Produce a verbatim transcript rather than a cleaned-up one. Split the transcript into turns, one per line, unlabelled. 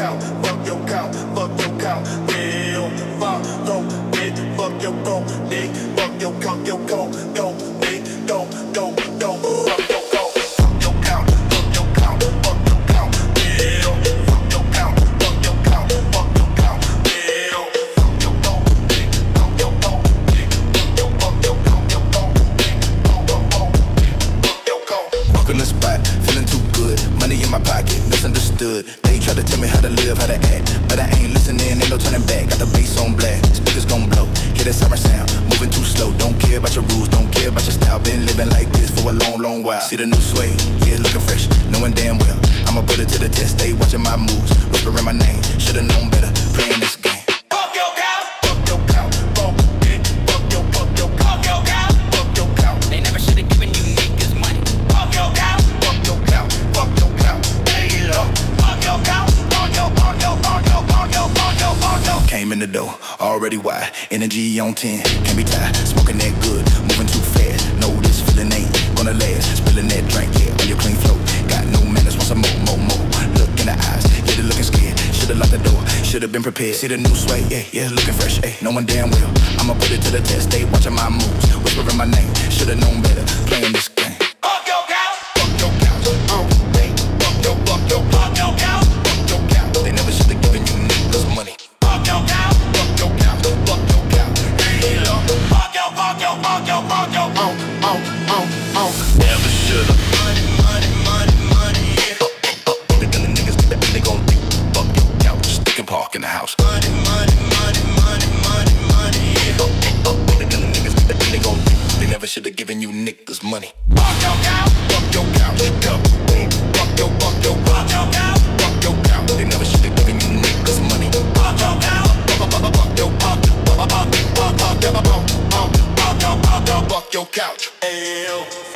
couch, fuck your couch, fuck your couch. Yeah, follow me, fuck your go, dick, fuck your cock, your go, go, dick, go, go, go, fuck your go, fuck your couch, fuck your couch, fuck your couch. Yeah, fuck your couch, fuck your couch, fuck your couch. Yeah, fuck your go, dick, fuck your go, dick, fuck your fuck your cock, your go, dick, fuck your go, dick, fuck your go.
Walking the spot, feeling too good, money in my pocket, misunderstood. They try to tell me how to live, how to act, but I ain't listening, ain't no turning back. Got the bass on blast, speakers gon' blow, hear that siren sound, moving too slow. Don't care about your rules, don't care about your style. Been living like this for a long, long while. See the new suede, yeah, looking fresh, knowing damn well I'ma put it to the test. They watching my moves, whispering my name, should've known better, playing this game.
Fuck your couch, fuck your couch, fuck it, fuck your, fuck your, fuck your couch, fuck your couch.
They never should've given you niggas money.
Fuck your couch, fuck your couch, fuck your couch. Hey, look, fuck your couch, fuck your, fuck your, fuck your, fuck your, fuck your, fuck your.
Came in the door, already wide, energy on ten, can't be tied, smoking that good, moving too fast. Know this feeling ain't gonna last, spilling that drink, yeah, on your clean flow. Got no manners, want some more, more, more. Look in the eyes, yeah, they looking scared. Should've locked the door, should've been prepared. See the new suede, yeah, yeah, looking fresh, hey, knowing damn well I'ma put it to the test. They watching my moves, whispering my name, should've known better, playing this game.
Fuck your couch, fuck your couch, oh, hey, fuck your, fuck your, fuck your couch, fuck your couch.
They never should've given you niggas money.
Fuck your couch, fuck your couch, fuck your couch. Hey, look, fuck your, fuck your, fuck your, fuck your, oh, oh, oh, oh.
Never should've.
Money, money, money, money, yeah.
Uh, uh, uh, they telling niggas that they gon' think, fuck your couch, stick and park in the house.
Money, money, money, money, money, money, yeah.
Uh, uh, uh, they telling niggas that they gon' think, they never should've given you niggas money.
Fuck your couch, fuck your couch, go. Fuck your, fuck your, fuck your couch, fuck your couch.
They never should've given you niggas money.
Fuck your couch, fuck, fuck, fuck, fuck your, fuck, fuck, fuck, fuck, fuck your, fuck, fuck, fuck your, fuck your couch. Ew.